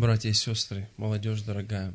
Братья и сестры, молодежь дорогая,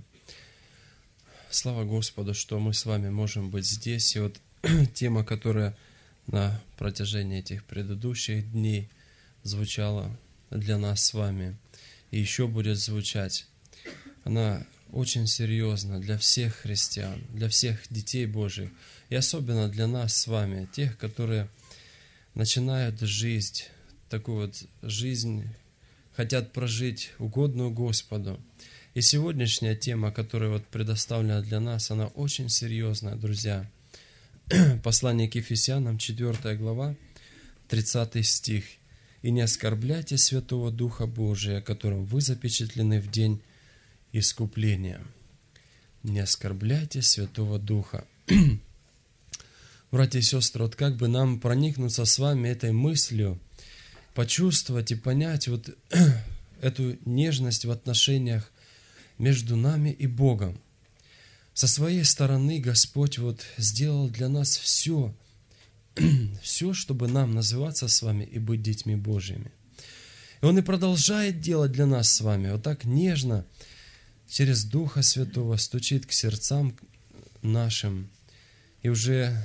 слава Господу, что мы с вами можем быть здесь. И вот тема, которая на протяжении этих предыдущих дней звучала для нас с вами и еще будет звучать, она очень серьезна для всех христиан, для всех детей Божьих, и особенно для нас с вами, тех, которые начинают жизнь, такую вот жизнь, хотят прожить угодную Господу. И сегодняшняя тема, которая вот предоставлена для нас, она очень серьезная, друзья. Послание к Ефесянам, 4 глава, 30 стих. «И не оскорбляйте Святого Духа Божия, которым вы запечатлены в день искупления». Не оскорбляйте Святого Духа. Братья и сестры, вот как бы нам проникнуться с вами этой мыслью, почувствовать и понять вот эту нежность в отношениях между нами и Богом. Со своей стороны Господь вот сделал для нас все, чтобы нам называться с вами и быть детьми Божьими. И Он и продолжает делать для нас с вами, вот так нежно, через Духа Святого стучит к сердцам нашим. И уже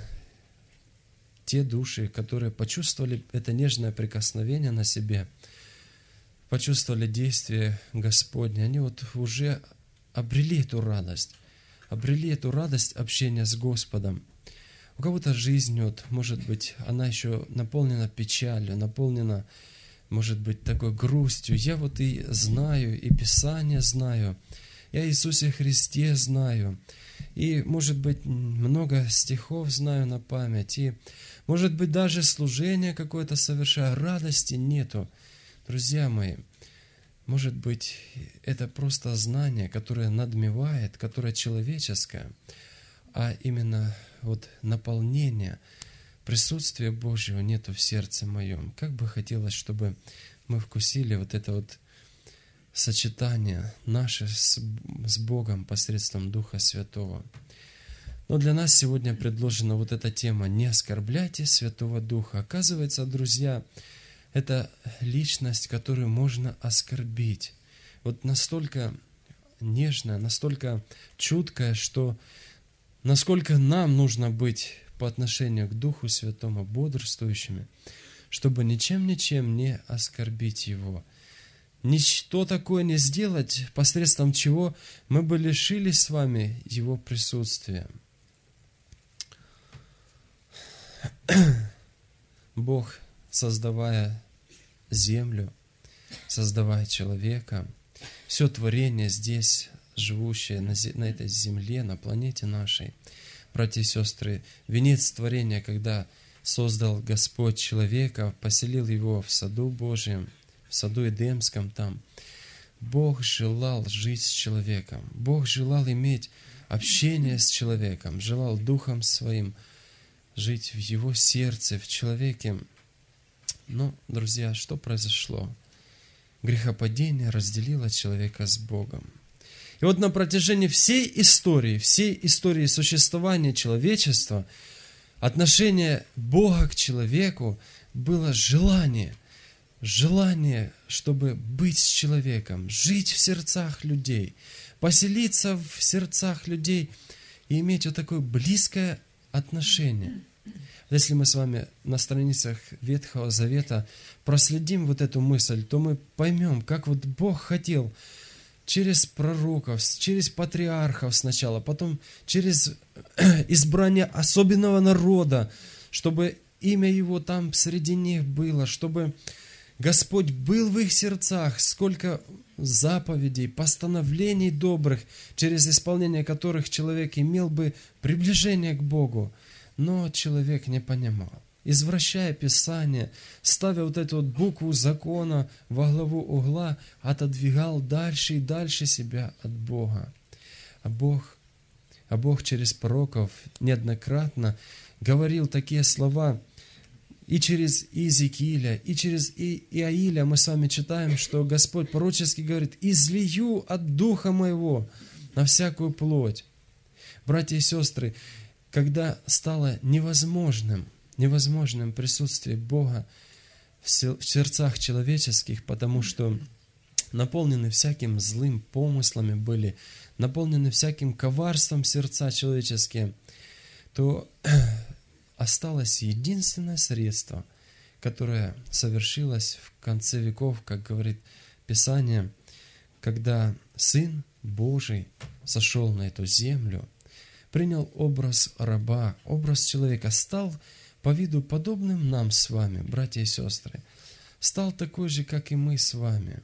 те души, которые почувствовали это нежное прикосновение на себе, почувствовали действие Господне, они вот уже обрели эту радость общения с Господом. У кого-то жизнь, вот, может быть, она еще наполнена печалью, наполнена, может быть, такой грустью. Я вот и знаю, и Писание знаю, я о Иисусе Христе знаю, и, может быть, много стихов знаю на память, и, может быть, даже служение какое-то совершаю, радости нету. Друзья мои, может быть, это просто знание, которое надмевает, которое человеческое, а именно вот наполнение, присутствия Божьего нету в сердце моем. Как бы хотелось, чтобы мы вкусили вот это вот сочетание наше с Богом посредством Духа Святого. Но для нас сегодня предложена вот эта тема «Не оскорбляйте Святого Духа». Оказывается, друзья, это личность, которую можно оскорбить. Вот настолько нежная, настолько чуткая, что насколько нам нужно быть по отношению к Духу Святому бодрствующими, чтобы ничем не оскорбить Его. Ничто такое не сделать, посредством чего мы бы лишились с вами Его присутствия. Бог, создавая землю, создавая человека, все творение здесь, живущее на этой земле, на планете нашей, братья и сестры, венец творения, когда создал Господь человека, поселил его в саду Божьем, в саду Эдемском там, Бог желал жить с человеком, Бог желал иметь общение с человеком, желал Духом Своим жить в его сердце, в человеке. Но, друзья, что произошло? Грехопадение разделило человека с Богом. И вот на протяжении всей истории существования человечества, отношение Бога к человеку было желание, чтобы быть с человеком, жить в сердцах людей, поселиться в сердцах людей и иметь вот такое близкое отношение. Если мы с вами на страницах Ветхого Завета проследим вот эту мысль, то мы поймем, как вот Бог хотел через пророков, через патриархов сначала, потом через избрание особенного народа, чтобы имя Его там среди них было, чтобы Господь был в их сердцах, сколько заповедей, постановлений добрых, через исполнение которых человек имел бы приближение к Богу. Но человек не понимал. Извращая Писание, ставя вот эту вот букву закона во главу угла, отодвигал дальше и дальше себя от Бога. А Бог через пророков неоднократно говорил такие слова. И через Иезекииля, и через Иаиля мы с вами читаем, что Господь пророчески говорит: «Излию от Духа Моего на всякую плоть». Братья и сестры, когда стало невозможным присутствие Бога в сердцах человеческих, потому что наполнены всяким злым помыслами были, наполнены всяким коварством сердца человеческие, то осталось единственное средство, которое совершилось в конце веков, как говорит Писание, когда Сын Божий сошел на эту землю, принял образ раба, образ человека, стал по виду подобным нам с вами, братья и сестры, стал такой же, как и мы с вами.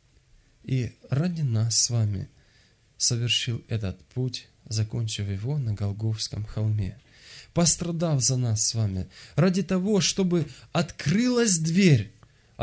И ради нас с вами совершил этот путь, закончив его на Голгофском холме, пострадав за нас с вами, ради того, чтобы открылась дверь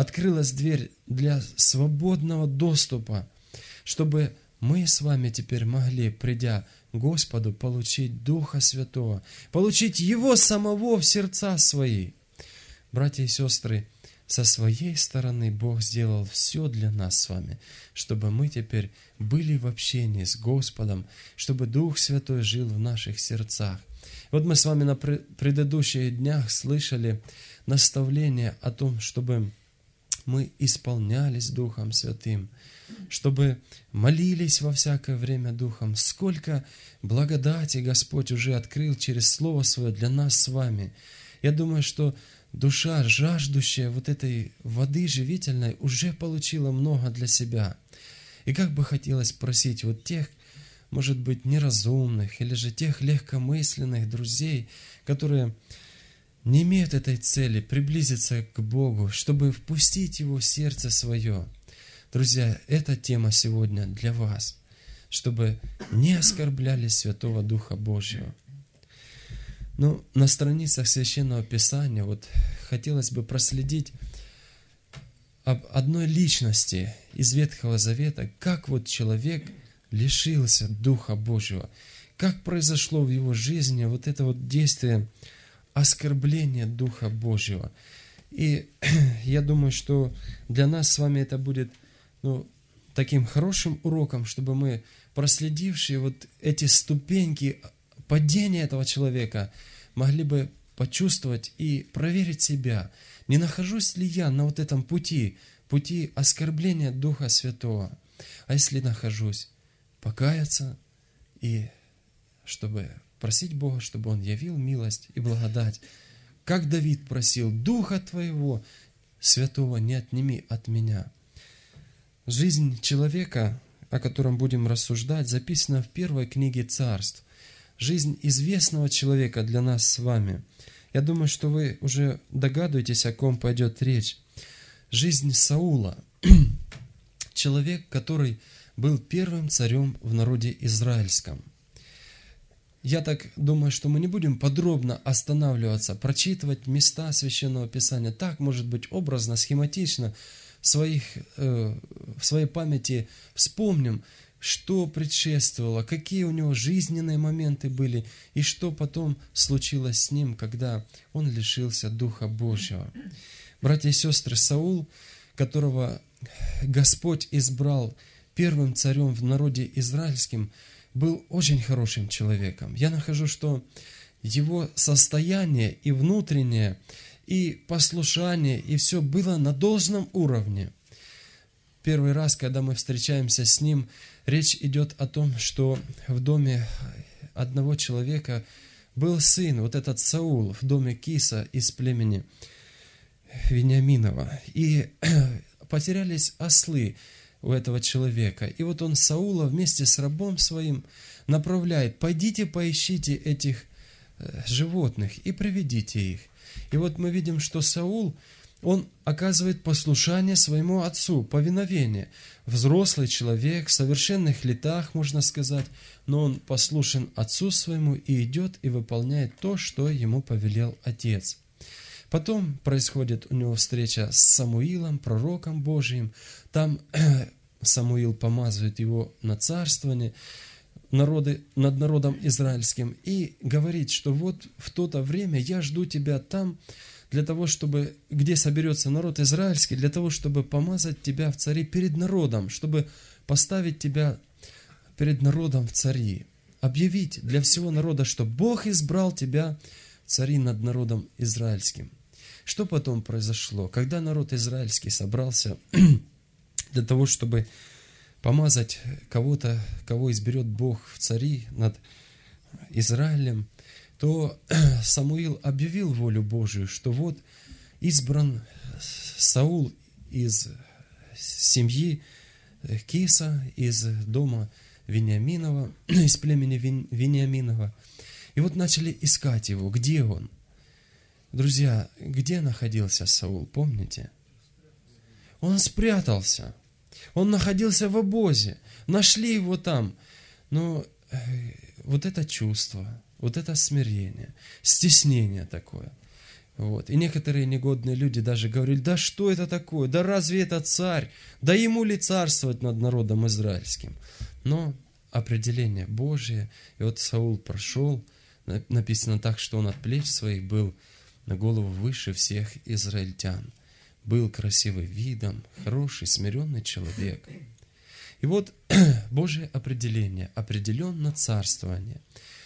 для свободного доступа, чтобы мы с вами теперь могли, придя к Господу, получить Духа Святого, получить Его самого в сердца свои. Братья и сестры, со своей стороны Бог сделал все для нас с вами, чтобы мы теперь были в общении с Господом, чтобы Дух Святой жил в наших сердцах. Вот мы с вами на предыдущих днях слышали наставление о том, чтобы мы исполнялись Духом Святым, чтобы молились во всякое время Духом. Сколько благодати Господь уже открыл через Слово Свое для нас с вами. Я думаю, что душа, жаждущая вот этой воды живительной, уже получила много для себя. И как бы хотелось просить вот тех, может быть, неразумных, или же тех легкомысленных друзей, которые не имеют этой цели приблизиться к Богу, чтобы впустить Его в сердце свое. Друзья, эта тема сегодня для вас, чтобы не оскорбляли Святого Духа Божьего. Ну, на страницах Священного Писания вот хотелось бы проследить об одной личности из Ветхого Завета, как вот человек лишился Духа Божьего, как произошло в его жизни вот это вот действие оскорбления Духа Божьего. И я думаю, что для нас с вами это будет таким хорошим уроком, чтобы мы, проследившие вот эти ступеньки падения этого человека, могли бы почувствовать и проверить себя, не нахожусь ли я на вот этом пути оскорбления Духа Святого. А если нахожусь, покаяться и чтобы просить Бога, чтобы Он явил милость и благодать. Как Давид просил: «Духа Твоего Святого не отними от меня». Жизнь человека, о котором будем рассуждать, записана в первой книге Царств. Жизнь известного человека для нас с вами. Я думаю, что вы уже догадываетесь, о ком пойдет речь. Жизнь Саула. Человек, который был первым царем в народе израильском. Я так думаю, что мы не будем подробно останавливаться, прочитывать места Священного Писания. Так, может быть, образно, схематично в своей памяти вспомним, что предшествовало, какие у него жизненные моменты были, и что потом случилось с ним, когда он лишился Духа Божьего. Братья и сестры, Саул, которого Господь избрал первым царем в народе израильском, был очень хорошим человеком. Я нахожу, что его состояние и внутреннее, и послушание, и все было на должном уровне. Первый раз, когда мы встречаемся с ним, речь идет о том, что в доме одного человека был сын, вот этот Саул, в доме Киса из племени Вениаминова. И потерялись ослы у этого человека. И вот он Саула вместе с рабом своим направляет: пойдите поищите этих животных и приведите их. И вот мы видим, что Саул, он оказывает послушание своему отцу, повиновение. Взрослый человек, в совершенных летах, можно сказать, но он послушен отцу своему и идет и выполняет то, что ему повелел отец. Потом происходит у него встреча с Самуилом, пророком Божиим. Там Самуил помазывает его на царствование над народом израильским и говорит, что вот в то-то время я жду тебя там, для того, чтобы, где соберется народ израильский, для того, чтобы помазать тебя в цари перед народом, чтобы поставить тебя перед народом в цари, объявить для всего народа, что Бог избрал тебя в цари над народом израильским. Что потом произошло? Когда народ израильский собрался для того, чтобы помазать кого-то, кого изберет Бог в цари над Израилем, то Самуил объявил волю Божию, что вот избран Саул из семьи Киса, из дома Вениаминова, из племени Вениаминова. И вот начали искать его. Где он? Друзья, где находился Саул, помните? Он спрятался. Он находился в обозе. Нашли его там. Но вот это чувство, вот это смирение, стеснение такое. Вот. И некоторые негодные люди даже говорили: да что это такое? Да разве это царь? Да ему ли царствовать над народом израильским? Но определение Божие. И вот Саул прошел. Написано так, что он от плеч своих был на голову выше всех израильтян. Был красивый видом, хороший, смиренный человек. И вот Божье определение, определенно царствование.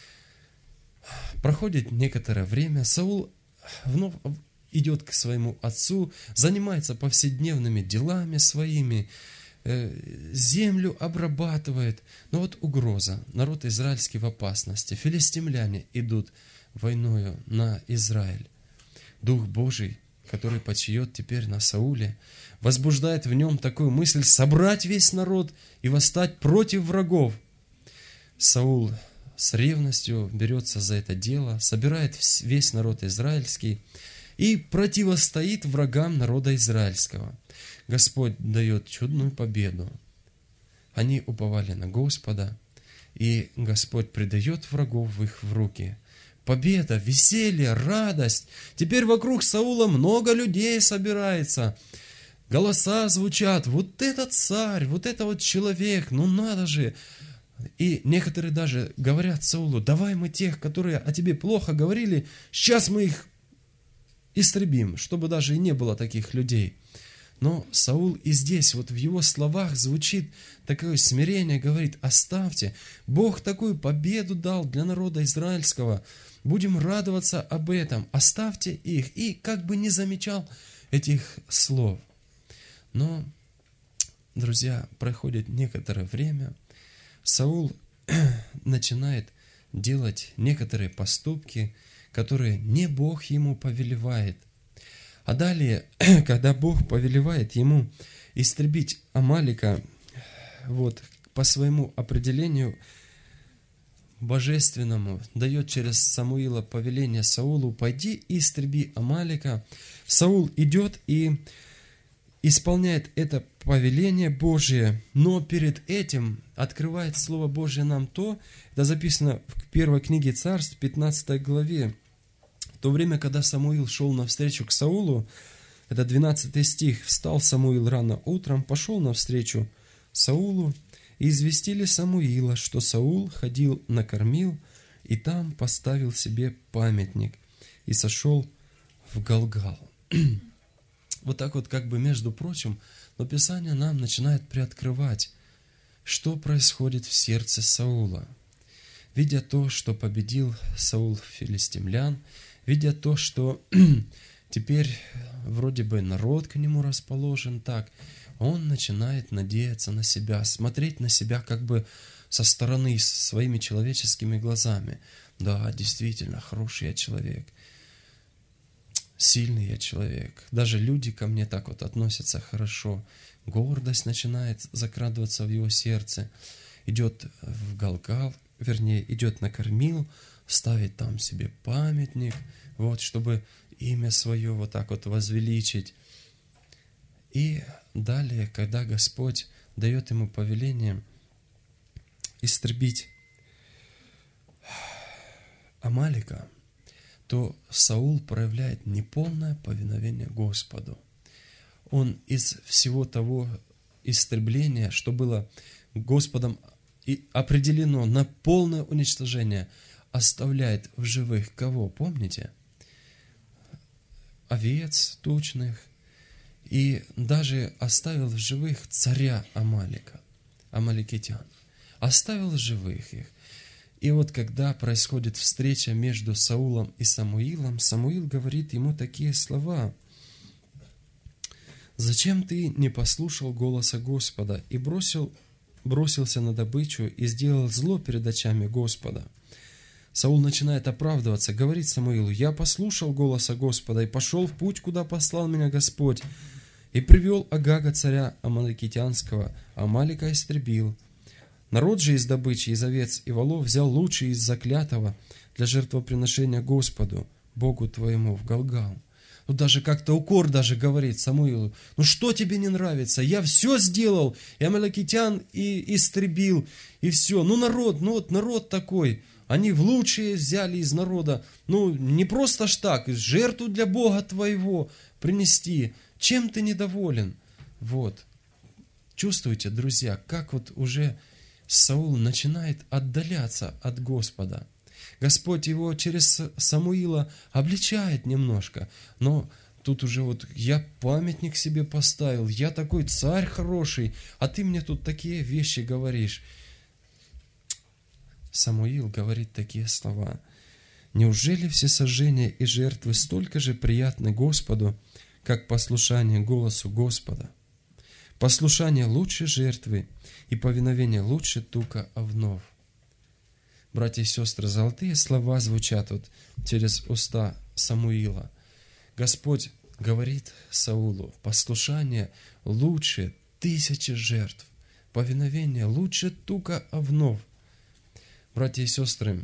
Проходит некоторое время, Саул вновь идет к своему отцу, занимается повседневными делами своими, землю обрабатывает. Но вот угроза, народ израильский в опасности, филистимляне идут войною на Израиль. Дух Божий, который почиет теперь на Сауле, возбуждает в нем такую мысль: собрать весь народ и восстать против врагов. Саул с ревностью берется за это дело, собирает весь народ израильский и противостоит врагам народа израильского. Господь дает чудную победу. Они уповали на Господа, и Господь предает врагов в их в руки. Победа, веселье, радость. Теперь вокруг Саула много людей собирается. Голоса звучат: вот этот царь, вот это вот человек, ну надо же. И некоторые даже говорят Саулу: давай мы тех, которые о тебе плохо говорили, сейчас мы их истребим, чтобы даже и не было таких людей. Но Саул и здесь, вот в его словах звучит такое смирение, говорит: оставьте, Бог такую победу дал для народа израильского, будем радоваться об этом, оставьте их. И как бы не замечал этих слов. Но, друзья, проходит некоторое время, Саул начинает делать некоторые поступки, которые не Бог ему повелевает. А далее, когда Бог повелевает ему истребить Амалика, вот, по своему определению божественному, дает через Самуила повеление Саулу: пойди и истреби Амалика. Саул идет и исполняет это повеление Божие, но перед этим открывает Слово Божие нам то, это записано в первой книге Царств, 15 главе. В то время, когда Самуил шел навстречу к Саулу, это 12 стих: «Встал Самуил рано утром, пошел навстречу Саулу, и известили Самуила, что Саул ходил накормил, и там поставил себе памятник, и сошел в Галгал». Вот так вот, как бы между прочим, но Писание нам начинает приоткрывать, что происходит в сердце Саула. Видя то, что победил Саул филистимлян, видя то, что теперь вроде бы народ к нему расположен так, он начинает надеяться на себя, смотреть на себя как бы со стороны, своими человеческими глазами. Да, действительно, хороший я человек, сильный я человек. Даже люди ко мне так вот относятся хорошо. Гордость начинает закрадываться в его сердце. Идет в Галгал, вернее, идет на Кормил, ставит там себе памятник, вот, чтобы имя свое вот так вот возвеличить. И далее, когда Господь дает ему повеление истребить Амалика, то Саул проявляет неполное повиновение Господу. Он из всего того истребления, что было Господом и определено на полное уничтожение, оставляет в живых кого, помните? Овец тучных. И даже оставил в живых царя Амалика, амаликитян. Оставил в живых их. И вот когда происходит встреча между Саулом и Самуилом, Самуил говорит ему такие слова. Зачем ты не послушал голоса Господа и бросился на добычу и сделал зло перед очами Господа? Саул начинает оправдываться, говорит Самуилу: я послушал голоса Господа и пошел в путь, куда послал меня Господь, и привел Агага, царя Амаликитянского, Амалика истребил. Народ же из добычи, из овец и волов взял лучший из заклятого для жертвоприношения Господу, Богу твоему, в Галгал. Ну, даже как-то укор даже говорит Самуилу: ну что тебе не нравится? Я все сделал, и амаликитян и истребил, и все. Ну народ такой, они в лучшие взяли из народа. Ну не просто ж так, жертву для Бога твоего принести. Чем ты недоволен? Вот. Чувствуете, друзья, как вот уже Саул начинает отдаляться от Господа. Господь его через Самуила обличает немножко, но тут уже вот я памятник себе поставил, я такой царь хороший, а ты мне тут такие вещи говоришь. Самуил говорит такие слова: неужели всесожжения и жертвы столько же приятны Господу, как послушание голосу Господа? Послушание лучше жертвы, и повиновение лучше тука овнов. Братья и сестры, золотые слова звучат вот через уста Самуила. Господь говорит Саулу: послушание лучше 1000 жертв, повиновение лучше тука овнов. Братья и сестры,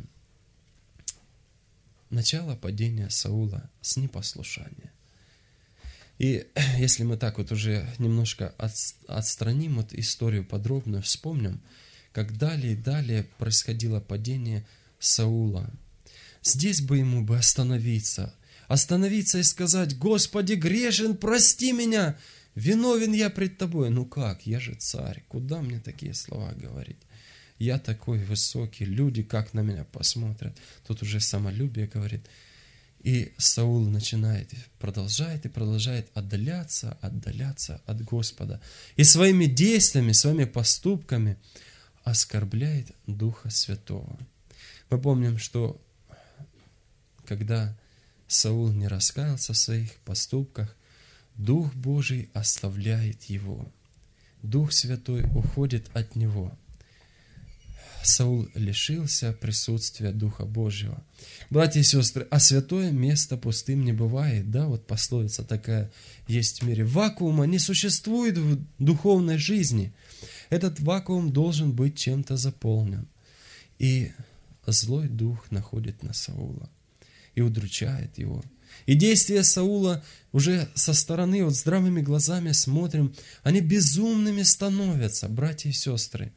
начало падения Саула с непослушания. И если мы так вот уже немножко отстраним вот историю подробно, вспомним, как далее и далее происходило падение Саула. Здесь бы ему бы остановиться и сказать: Господи, грешен, прости меня, виновен я пред Тобой. Ну как, я же царь, куда мне такие слова говорить? Я такой высокий, люди как на меня посмотрят? Тут уже самолюбие говорит. И Саул продолжает отдаляться от Господа. И своими действиями, своими поступками оскорбляет Духа Святого. Мы помним, что когда Саул не раскаялся в своих поступках, Дух Божий оставляет его. Дух Святой уходит от него. Саул лишился присутствия Духа Божьего. Братья и сестры, а святое место пустым не бывает. Да, вот пословица такая есть в мире. Вакуума не существует в духовной жизни. Этот вакуум должен быть чем-то заполнен. И злой дух находит на Саула и удручает его. И действия Саула уже со стороны, вот здравыми глазами смотрим, они безумными становятся, братья и сестры.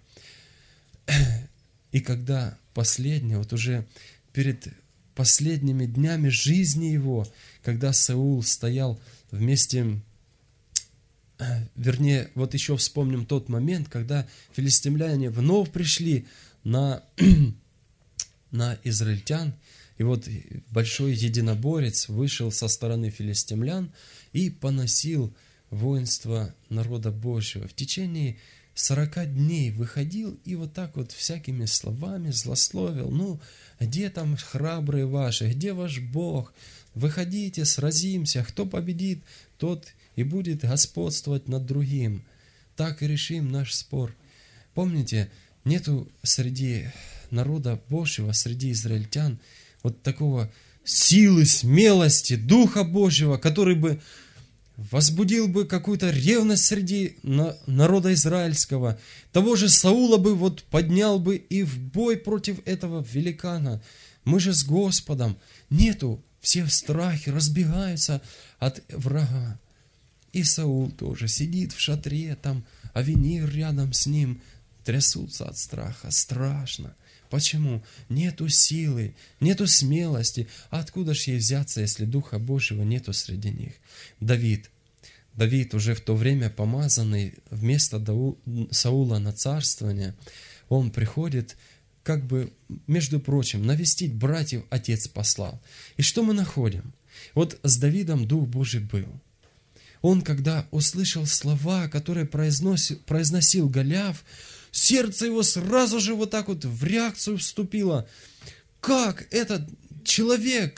И когда последнее, вот уже перед последними днями жизни его, когда Саул стоял вместе, вернее, вот еще вспомним тот момент, когда филистимляне вновь пришли на израильтян, и вот большой единоборец вышел со стороны филистимлян и поносил воинство народа Божьего. В течение 40 дней выходил и вот так вот всякими словами злословил. Ну, где там храбрые ваши, где ваш Бог? Выходите, сразимся, кто победит, тот и будет господствовать над другим. Так и решим наш спор. Помните, нету среди народа Божьего, среди израильтян вот такого силы, смелости, Духа Божьего, который бы возбудил бы какую-то ревность среди народа израильского. Того же Саула бы вот поднял бы и в бой против этого великана. Мы же с Господом. Нету, все в страхе, разбегаются от врага. И Саул тоже сидит в шатре, там Авенир рядом с ним, трясутся от страха, страшно. Почему? Нету силы, нету смелости. А откуда же ей взяться, если Духа Божьего нету среди них? Давид уже в то время помазанный вместо Саула на царствование, он приходит, как бы, между прочим, навестить братьев отец послал. И что мы находим? Вот с Давидом Дух Божий был. Он, когда услышал слова, которые произносил Голиаф, сердце его сразу же вот так вот в реакцию вступило. Как этот человек,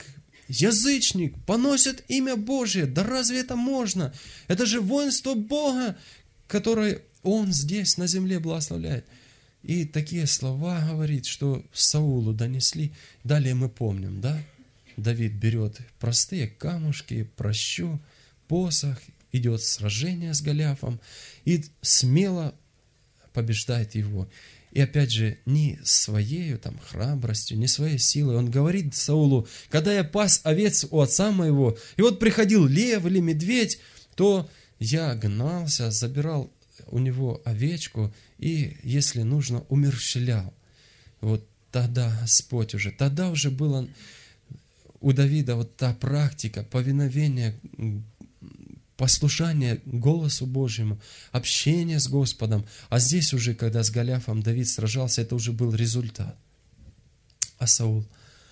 язычник, поносит имя Божие. Да разве это можно? Это же воинство Бога, которое Он здесь на земле благословляет. И такие слова говорит, что Саулу донесли. Далее мы помним, да? Давид берет простые камушки, прощу, посох, идет в сражение с Голиафом и смело побеждает его. И опять же, не своей там храбростью, не своей силой. Он говорит Саулу: когда я пас овец у отца моего, и вот приходил лев или медведь, то я гнался, забирал у него овечку и, если нужно, умерщвлял. Вот тогда Господь уже, тогда уже было у Давида вот та практика повиновения, послушание голосу Божьему, общение с Господом. А здесь уже, когда с Голиафом Давид сражался, это уже был результат. А Саул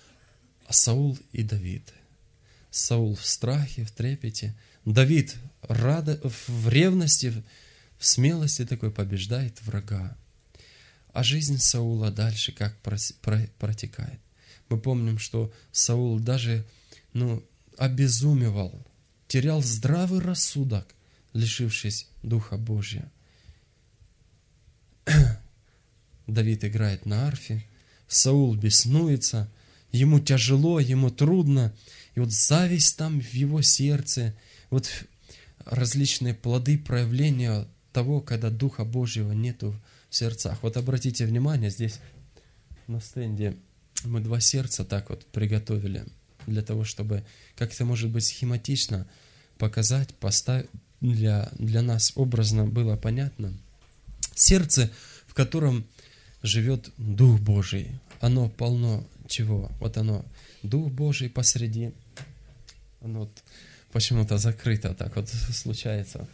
и Давид. Саул в страхе, в трепете. Давид в ревности, в смелости такой побеждает врага. А жизнь Саула дальше как протекает. Мы помним, что Саул даже обезумевал, терял здравый рассудок, лишившись Духа Божия. Давид играет на арфе, Саул беснуется, ему тяжело, ему трудно, и вот зависть там в его сердце, вот различные плоды проявления того, когда Духа Божьего нету в сердцах. Вот обратите внимание, здесь на стенде мы 2 сердца так вот приготовили, для того, чтобы как-то, может быть, схематично показать, поставить, для нас образно было понятно. Сердце, в котором живет Дух Божий, оно полно чего? Вот оно, Дух Божий посреди, оно вот почему-то закрыто, так вот случается.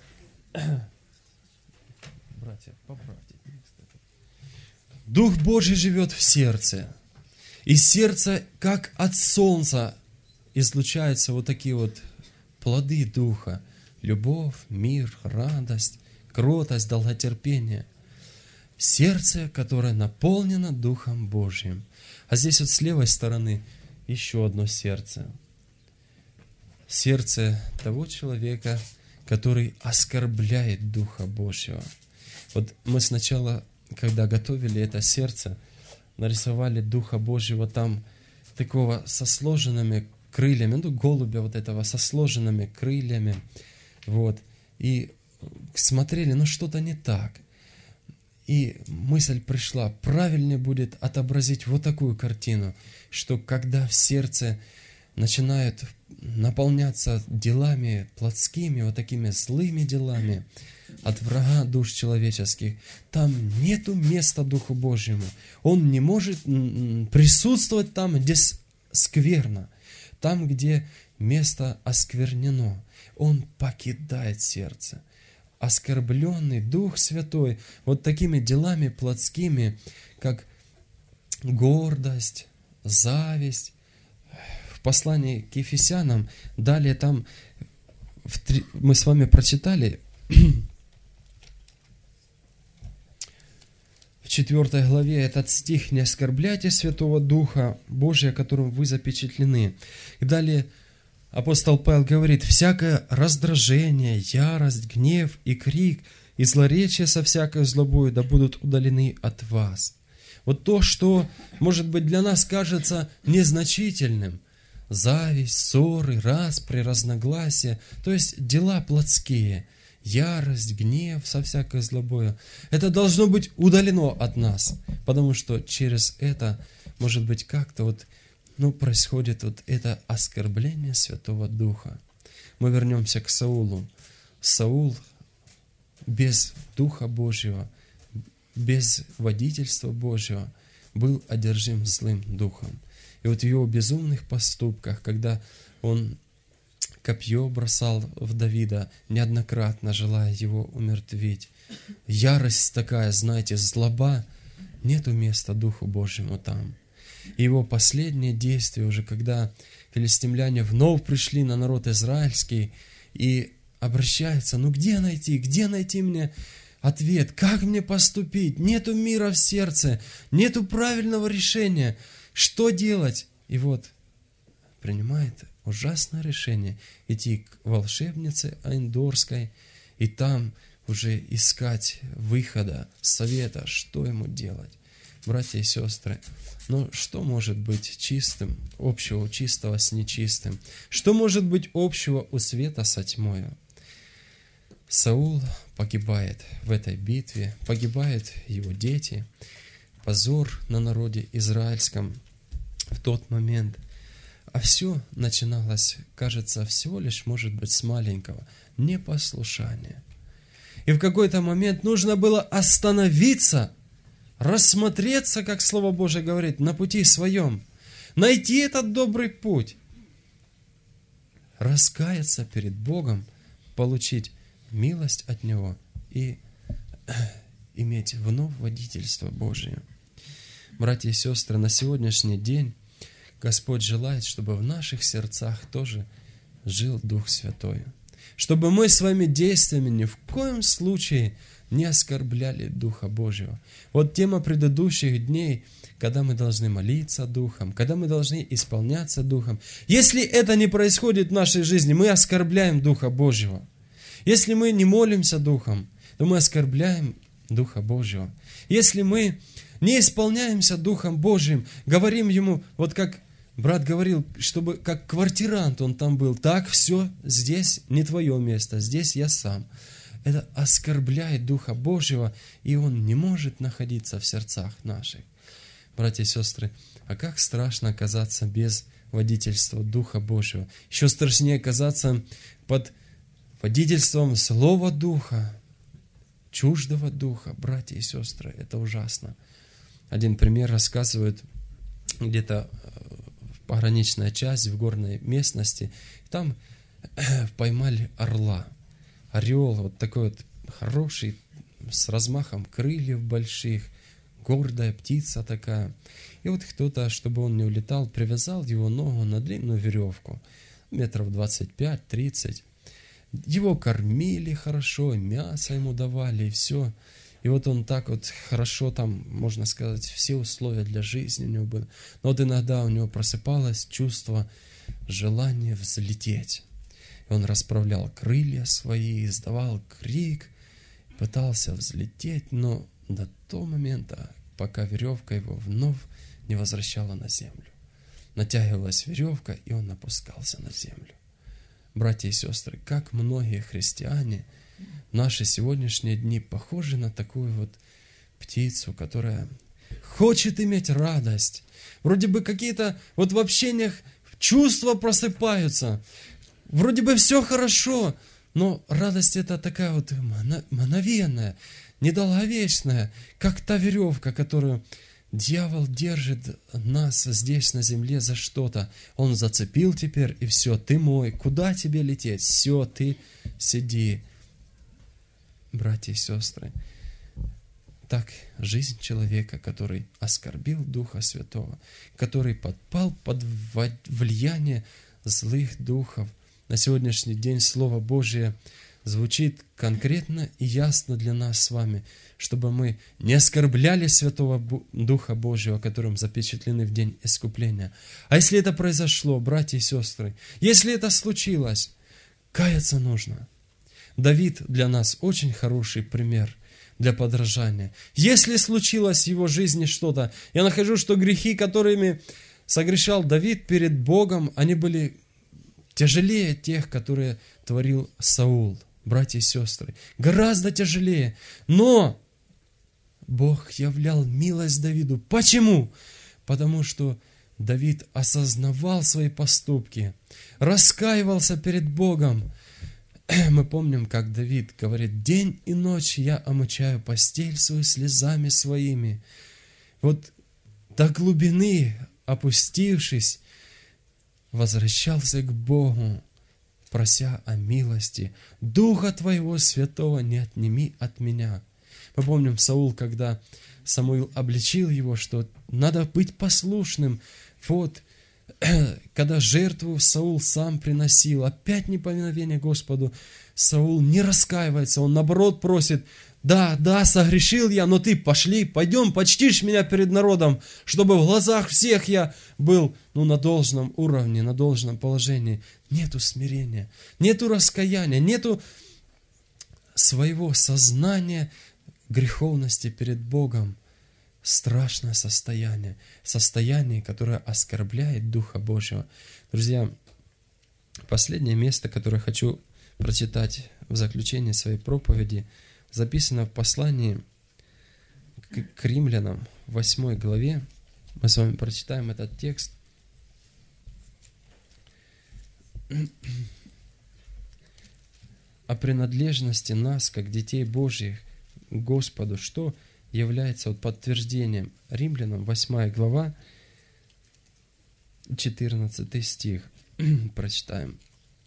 Братья, поправьте. Дух Божий живет в сердце. Из сердца, как от солнца, излучаются вот такие вот плоды Духа. Любовь, мир, радость, кротость, долготерпение. Сердце, которое наполнено Духом Божьим. А здесь вот с левой стороны еще одно сердце. Сердце того человека, который оскорбляет Духа Божьего. Вот мы сначала, когда готовили это сердце, нарисовали Духа Божьего там, такого со сложенными крыльями, голубя вот этого со сложенными крыльями, вот, и смотрели, что-то не так. И мысль пришла, правильнее будет отобразить вот такую картину, что когда в сердце начинают наполняться делами плотскими, вот такими злыми делами от врага душ человеческих, там нету места Духу Божьему. Он не может присутствовать там, где скверно, там, где место осквернено. Он покидает сердце. Оскорбленный Дух Святой вот такими делами плотскими, как гордость, зависть. В послании к Ефесянам, далее там мы с вами прочитали в 4 главе этот стих: «Не оскорбляйте Святого Духа Божия, которым вы запечатлены». И далее апостол Павел говорит: «Всякое раздражение, ярость, гнев и крик, и злоречие со всякой злобою да будут удалены от вас». Вот то, что, может быть, для нас кажется незначительным, зависть, ссоры, распри, разногласия, то есть дела плотские, ярость, гнев со всякой злобою, это должно быть удалено от нас, потому что через это, может быть, как-то происходит это оскорбление Святого Духа. Мы вернемся к Саулу. Саул без Духа Божьего, без водительства Божьего был одержим злым духом. И вот в его безумных поступках, когда он копье бросал в Давида, неоднократно желая его умертвить, ярость такая, знаете, злоба, нету места Духу Божьему там. И его последнее действие уже, когда филистимляне вновь пришли на народ израильский и обращаются: где найти мне ответ, как мне поступить? Нету мира в сердце, нету правильного решения. Что делать? И вот принимает ужасное решение идти к волшебнице Эндорской и там уже искать выхода, совета, что ему делать. Братья и сестры, но что может быть чистым, общего у чистого с нечистым? Что может быть общего у света со тьмою? Саул погибает в этой битве, погибают его дети, позор на народе израильском в тот момент. А все начиналось, кажется, всего лишь, может быть, с маленького непослушания. И в какой-то момент нужно было остановиться, рассмотреться, как Слово Божие говорит, на пути своем, найти этот добрый путь, раскаяться перед Богом, получить милость от Него и иметь вновь водительство Божие. Братья и сестры, на сегодняшний день Господь желает, чтобы в наших сердцах тоже жил Дух Святой. Чтобы мы своими действиями ни в коем случае не оскорбляли Духа Божьего. Вот тема предыдущих дней, когда мы должны молиться Духом, когда мы должны исполняться Духом. Если это не происходит в нашей жизни, мы оскорбляем Духа Божьего. Если мы не молимся Духом, то мы оскорбляем Духа Божьего. Если мы не исполняемся Духом Божьим, говорим Ему, вот как брат говорил, чтобы как квартирант он там был, так все, здесь не твое место, здесь я сам. Это оскорбляет Духа Божьего, и Он не может находиться в сердцах наших. Братья и сестры, а как страшно оказаться без водительства Духа Божьего. Еще страшнее оказаться под водительством злого духа, чуждого духа. Братья и сестры, это ужасно. Один пример рассказывают, где-то пограничная часть в горной местности, там поймали орла. Орел, вот такой вот хороший, с размахом крыльев больших, гордая птица такая. И вот кто-то, чтобы он не улетал, привязал его ногу на длинную веревку, метров 25-30. Его кормили хорошо, мясо ему давали, и все. И вот он так вот хорошо там, можно сказать, все условия для жизни у него были. Но вот иногда у него просыпалось чувство желания взлететь. И он расправлял крылья свои, издавал крик, пытался взлететь, но до того момента, пока веревка его вновь не возвращала на землю. Натягивалась веревка, и он опускался на землю. Братья и сестры, как многие христиане в наши сегодняшние дни похожи на такую вот птицу, которая хочет иметь радость. Вроде бы какие-то вот в общениях чувства просыпаются. Вроде бы все хорошо, но радость это такая вот мгновенная, недолговечная, как та веревка, которую дьявол держит нас здесь на земле за что-то. Он зацепил теперь, и все, ты мой, куда тебе лететь? Все, ты сиди. Братья и сестры, так жизнь человека, который оскорбил Духа Святого, который подпал под влияние злых духов. На сегодняшний день Слово Божие звучит конкретно и ясно для нас с вами, чтобы мы не оскорбляли Святого Духа Божьего, которым запечатлены в день искупления. А если это произошло, братья и сестры, если это случилось, каяться нужно. Давид для нас очень хороший пример для подражания. Если случилось в его жизни что-то, я нахожу, что грехи, которыми согрешал Давид перед Богом, они были тяжелее тех, которые творил Саул, братья и сестры. Гораздо тяжелее. Но Бог являл милость Давиду. Почему? Потому что Давид осознавал свои поступки, раскаивался перед Богом. Мы помним, как Давид говорит: «День и ночь я омочаю постель свою слезами своими». Вот до глубины опустившись, возвращался к Богу, прося о милости. «Духа Твоего Святого не отними от меня». Мы помним Саул, когда Самуил обличил его, что надо быть послушным. Вот, когда жертву Саул сам приносил, опять неповиновение Господу, Саул не раскаивается, он наоборот просит: да, согрешил я, но ты пойдем, почтишь меня перед народом, чтобы в глазах всех я был, на должном уровне, на должном положении. Нету смирения, нету раскаяния, нету своего сознания греховности перед Богом. Страшное состояние, которое оскорбляет Духа Божьего. Друзья, последнее место, которое хочу прочитать в заключении своей проповеди, записано в послании к римлянам, в 8 главе. Мы с вами прочитаем этот текст. О принадлежности нас, как детей Божьих, к Господу, что является подтверждением. Римлянам, 8 глава, 14 стих. Прочитаем.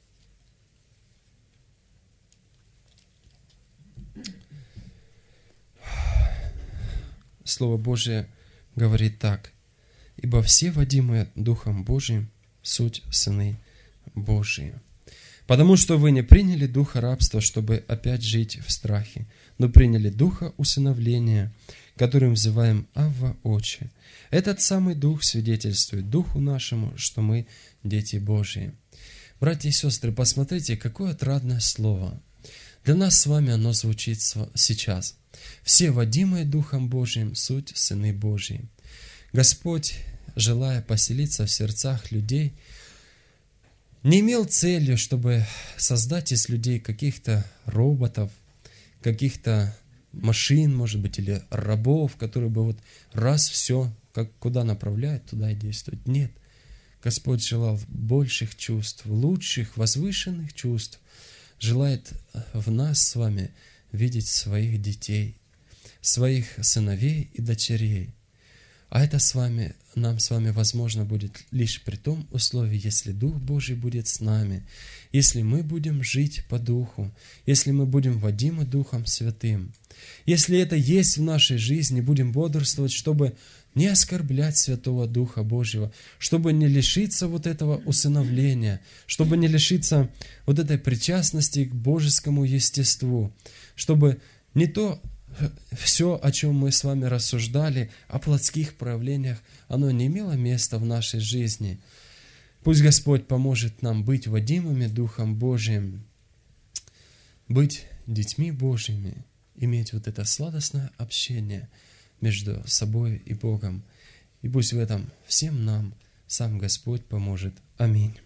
Слово Божие говорит так: «Ибо все, водимые Духом Божиим, суть сыны Божии. Потому что вы не приняли духа рабства, чтобы опять жить в страхе, но приняли духа усыновления, которым взываем Авва, Отче. Этот самый дух свидетельствует духу нашему, что мы дети Божии». Братья и сестры, посмотрите, какое отрадное слово. Для нас с вами оно звучит сейчас. Все, водимые Духом Божиим, суть сыны Божии. Господь, желая поселиться в сердцах людей, не имел целью, чтобы создать из людей каких-то роботов, каких-то машин, может быть, или рабов, которые бы раз все, куда направляют, туда и действуют. Нет. Господь желал больших чувств, лучших, возвышенных чувств. Желает в нас с вами видеть своих детей, своих сыновей и дочерей. А это нам с вами возможно будет лишь при том условии, если Дух Божий будет с нами, если мы будем жить по Духу, если мы будем водимы Духом Святым. Если это есть в нашей жизни, будем бодрствовать, чтобы не оскорблять Святого Духа Божьего, чтобы не лишиться этого усыновления, чтобы не лишиться этой причастности к божескому естеству, чтобы не то все, о чем мы с вами рассуждали, о плотских проявлениях, оно не имело места в нашей жизни. Пусть Господь поможет нам быть водимыми Духом Божиим, быть детьми Божьими, иметь это сладостное общение между собой и Богом. И пусть в этом всем нам сам Господь поможет. Аминь.